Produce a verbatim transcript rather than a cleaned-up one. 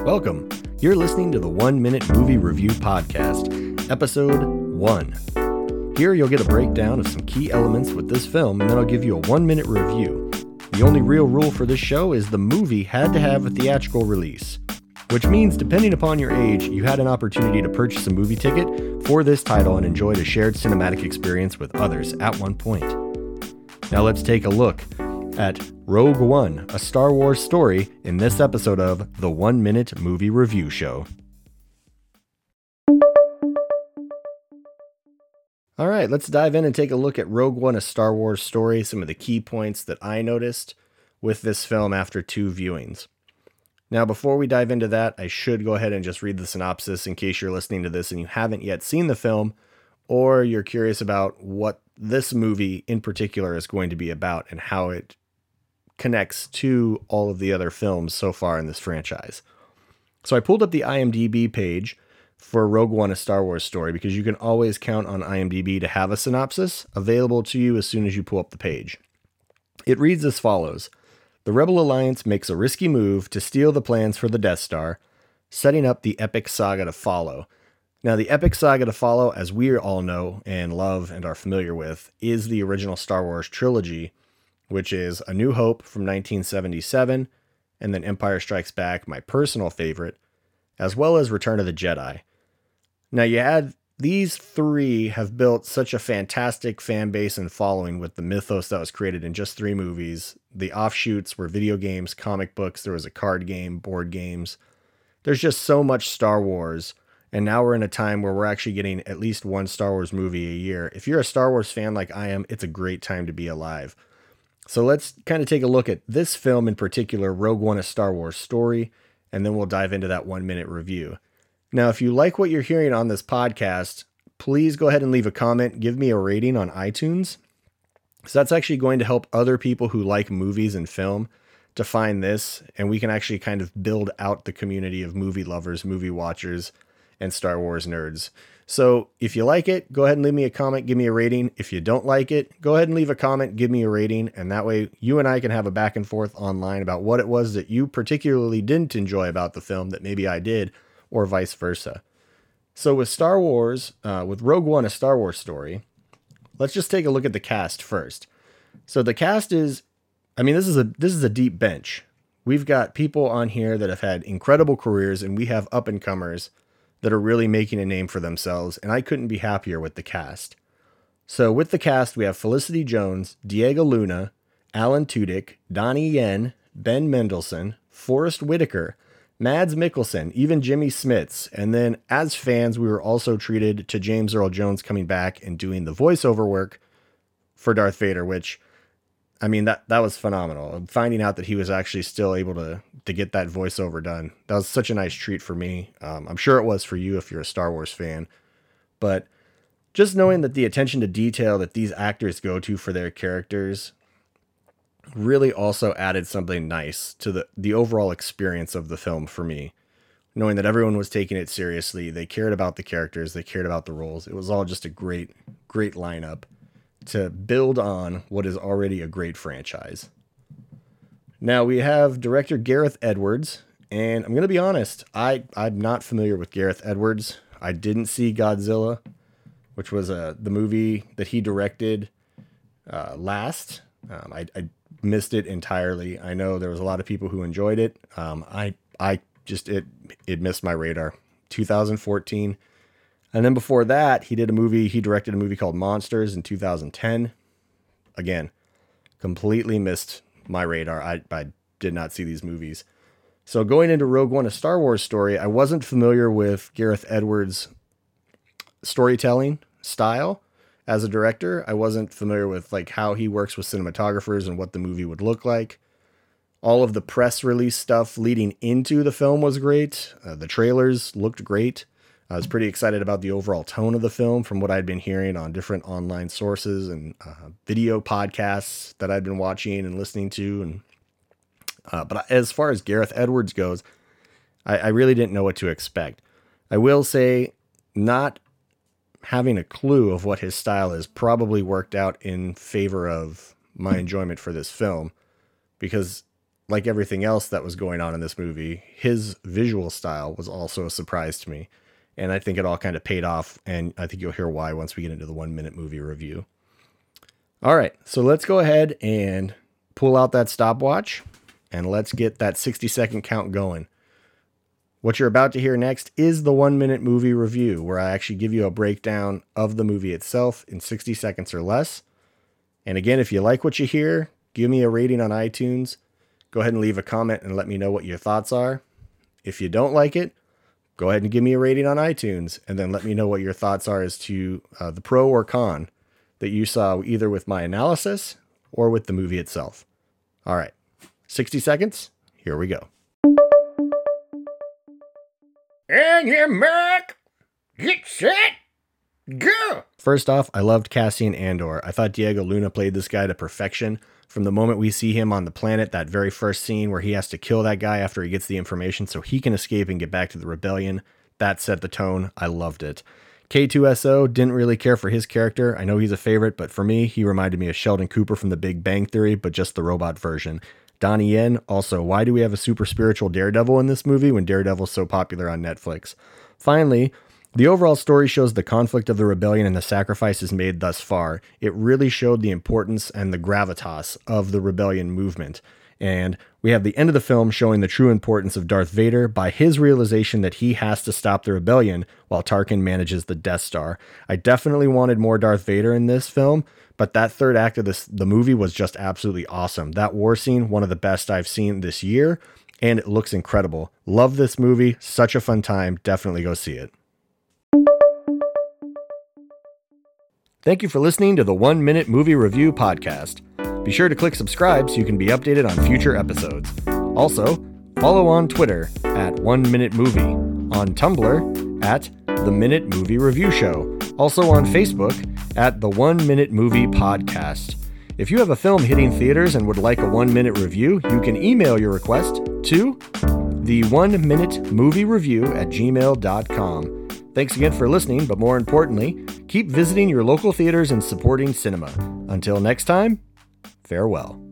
Welcome. You're listening to the One Minute Movie Review Podcast, Episode one. Here you'll get a breakdown of some key elements with this film, and then I'll give you a one-minute review. The only real rule for this show is the movie had to have a theatrical release, which means depending upon your age, you had an opportunity to purchase a movie ticket for this title and enjoyed a shared cinematic experience with others at one point. Now let's take a look at Rogue One, a Star Wars story, in this episode of the One Minute Movie Review Show. All right, let's dive in and take a look at Rogue One, a Star Wars story, some of the key points that I noticed with this film after two viewings. Now, before we dive into that, I should go ahead and just read the synopsis in case you're listening to this and you haven't yet seen the film, or you're curious about what this movie in particular is going to be about and how it connects to all of the other films so far in this franchise. So I pulled up the IMDb page for Rogue One, a Star Wars story, because you can always count on IMDb to have a synopsis available to you as soon as you pull up the page. It reads as follows. The Rebel Alliance makes a risky move to steal the plans for the Death Star, setting up the epic saga to follow. Now, the epic saga to follow, as we all know and love and are familiar with, is the original Star Wars trilogy, which is A New Hope from nineteen seventy-seven, and then Empire Strikes Back, my personal favorite, as well as Return of the Jedi. Now, you had these three have built such a fantastic fan base and following with the mythos that was created in just three movies. The offshoots were video games, comic books, there was a card game, board games. There's just so much Star Wars, and now we're in a time where we're actually getting at least one Star Wars movie a year. If you're a Star Wars fan like I am, it's a great time to be alive. So let's kind of take a look at this film in particular, Rogue One, a Star Wars story, and then we'll dive into that one minute review. Now, if you like what you're hearing on this podcast, please go ahead and leave a comment, give me a rating on iTunes. So that's actually going to help other people who like movies and film to find this, and we can actually kind of build out the community of movie lovers, movie watchers, and Star Wars nerds. So if you like it, go ahead and leave me a comment, give me a rating. If you don't like it, go ahead and leave a comment, give me a rating. And that way you and I can have a back and forth online about what it was that you particularly didn't enjoy about the film that maybe I did, or vice versa. So with Star Wars, uh, with Rogue One, a Star Wars story, let's just take a look at the cast first. So the cast is, I mean, this is a, this is a deep bench. We've got people on here that have had incredible careers, and we have up and comers that are really making a name for themselves, and I couldn't be happier with the cast. So with the cast, we have Felicity Jones, Diego Luna, Alan Tudyk, Donnie Yen, Ben Mendelsohn, Forrest Whitaker, Mads Mikkelsen, even Jimmy Smits. And then as fans, we were also treated to James Earl Jones coming back and doing the voiceover work for Darth Vader, which, I mean, that, that was phenomenal. Finding out that he was actually still able to, to get that voiceover done. That was such a nice treat for me. Um, I'm sure it was for you if you're a Star Wars fan. But just knowing that the attention to detail that these actors go to for their characters really also added something nice to the, the overall experience of the film for me. Knowing that everyone was taking it seriously, they cared about the characters, they cared about the roles. It was all just a great, great lineup to build on what is already a great franchise. Now we have director Gareth Edwards, and I'm going to be honest, I, I'm not familiar with Gareth Edwards. I didn't see Godzilla, which was uh, the movie that he directed uh, last. Um, I, I missed it entirely. I know there was a lot of people who enjoyed it. Um, I I just, it it missed my radar. two thousand fourteen. And then before that, he did a movie, he directed a movie called Monsters in two thousand ten. Again, completely missed my radar. I, I did not see these movies. So going into Rogue One, a Star Wars story, I wasn't familiar with Gareth Edwards' storytelling style as a director. I wasn't familiar with like how he works with cinematographers and what the movie would look like. All of the press release stuff leading into the film was great. Uh, the trailers looked great. I was pretty excited about the overall tone of the film from what I'd been hearing on different online sources and uh, video podcasts that I'd been watching and listening to. And uh, but as far as Gareth Edwards goes, I, I really didn't know what to expect. I will say not having a clue of what his style is probably worked out in favor of my enjoyment for this film, because like everything else that was going on in this movie, his visual style was also a surprise to me. And I think it all kind of paid off, and I think you'll hear why once we get into the one minute movie review. All right, so let's go ahead and pull out that stopwatch and let's get that sixty second count going. What you're about to hear next is the one minute movie review, where I actually give you a breakdown of the movie itself in sixty seconds or less. And again, if you like what you hear, give me a rating on iTunes. Go ahead and leave a comment and let me know what your thoughts are. If you don't like it, go ahead and give me a rating on iTunes, and then let me know what your thoughts are as to uh, the pro or con that you saw either with my analysis or with the movie itself. All right, sixty seconds. Here we go. And your mark, get set, go! First off, I loved Cassian Andor. I thought Diego Luna played this guy to perfection. From the moment we see him on the planet, that very first scene where he has to kill that guy after he gets the information so he can escape and get back to the rebellion, that set the tone. I loved it. K two S O, didn't really care for his character. I know he's a favorite, but for me, he reminded me of Sheldon Cooper from The Big Bang Theory, but just the robot version. Donnie Yen, also, why do we have a super spiritual Daredevil in this movie when Daredevil's so popular on Netflix? Finally, the overall story shows the conflict of the rebellion and the sacrifices made thus far. It really showed the importance and the gravitas of the rebellion movement. And we have the end of the film showing the true importance of Darth Vader by his realization that he has to stop the rebellion while Tarkin manages the Death Star. I definitely wanted more Darth Vader in this film, but that third act of this, the movie was just absolutely awesome. That war scene, one of the best I've seen this year, and it looks incredible. Love this movie. Such a fun time. Definitely go see it. Thank you for listening to the One Minute Movie Review Podcast. Be sure to click subscribe so you can be updated on future episodes. Also, follow on Twitter at One Minute Movie, on Tumblr at The Minute Movie Review Show, also on Facebook at The One Minute Movie Podcast. If you have a film hitting theaters and would like a one-minute review, you can email your request to the one minute movie review at gmail dot com. Thanks again for listening, but more importantly, keep visiting your local theaters and supporting cinema. Until next time, farewell.